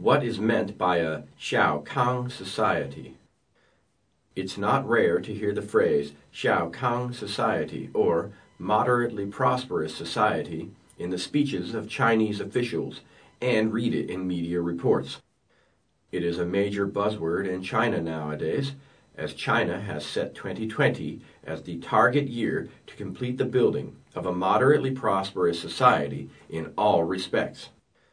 What is meant by a Xiaokang society? It's not rare to hear the phrase Xiaokang society or moderately prosperous society in the speeches of Chinese officials and read it in media reports. It is a major buzzword in China nowadays, as China has set 2020 as the target year to complete the building of a moderately prosperous society in all respects.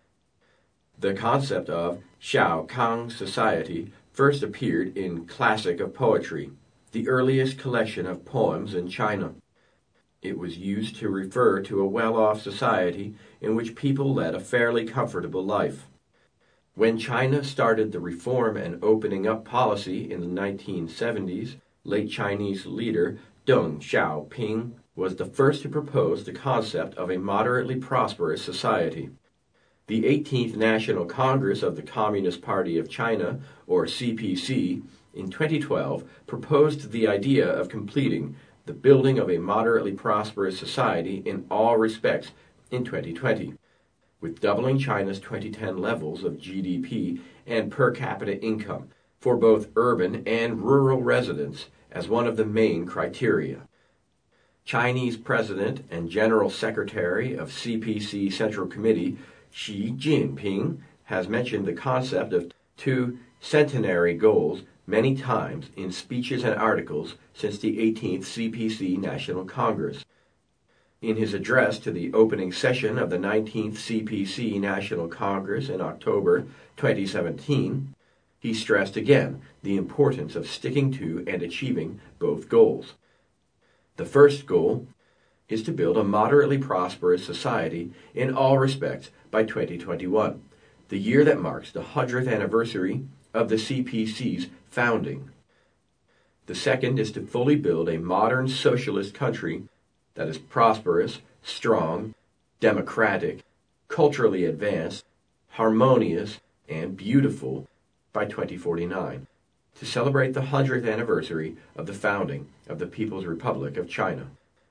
The concept of Xiaokang society first appeared in Classic of Poetry, the earliest collection of poems in China. It was used to refer to a well-off society in which people led a fairly comfortable life. When China started the reform and opening up policy in the 1970s, late Chinese leader Deng Xiaoping was the first to propose the concept of a moderately prosperous society. The 18th National Congress of the Communist Party of China, or CPC, in 2012 proposed the idea of completing the building of a moderately prosperous society in all respects in 2020, with doubling China's 2010 levels of GDP and per capita income for both urban and rural residents as one of the main criteria. Chinese President and General Secretary of CPC Central Committee Xi Jinping has mentioned the concept of two centenary goals many times in speeches and articles since the 18th CPC National Congress. In his address to the opening session of the 19th CPC National Congress in October 2017, he stressed again the importance of sticking to and achieving both goals. The first goal is to build a moderately prosperous society in all respects by 2021, the year that marks the 100th anniversary of the CPC's founding. The second is to fully build a modern socialist country that is prosperous, strong, democratic, culturally advanced, harmonious, and beautiful by 2049, to celebrate the 100th anniversary of the founding of the People's Republic of China.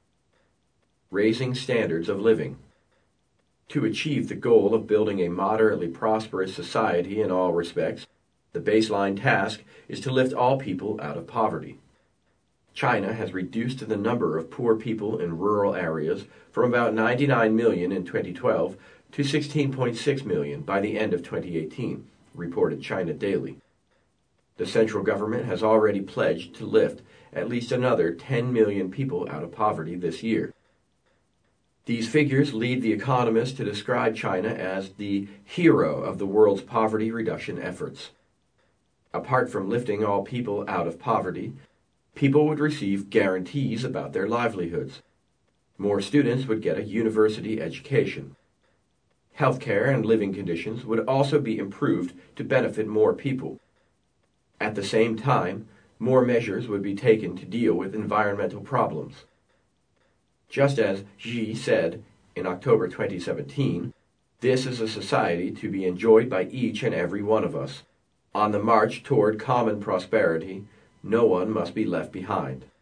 Raising standards of living. To achieve the goal of building a moderately prosperous society in all respects, the baseline task is to lift all people out of poverty. China has reduced the number of poor people in rural areas from about 99 million in 2012 to 16.6 million by the end of 2018, reported China Daily. The central government has already pledged to lift at least another 10 million people out of poverty this year. These figures lead The Economist to describe China as the hero of the world's poverty reduction efforts. Apart from lifting all people out of poverty, people would receive guarantees about their livelihoods. More students would get a university education. Healthcare and living conditions would also be improved to benefit more people. At the same time, more measures would be taken to deal with environmental problems. Just as Xi said in October 2017, this is a society to be enjoyed by each and every one of us. On the march toward common prosperity, no one must be left behind.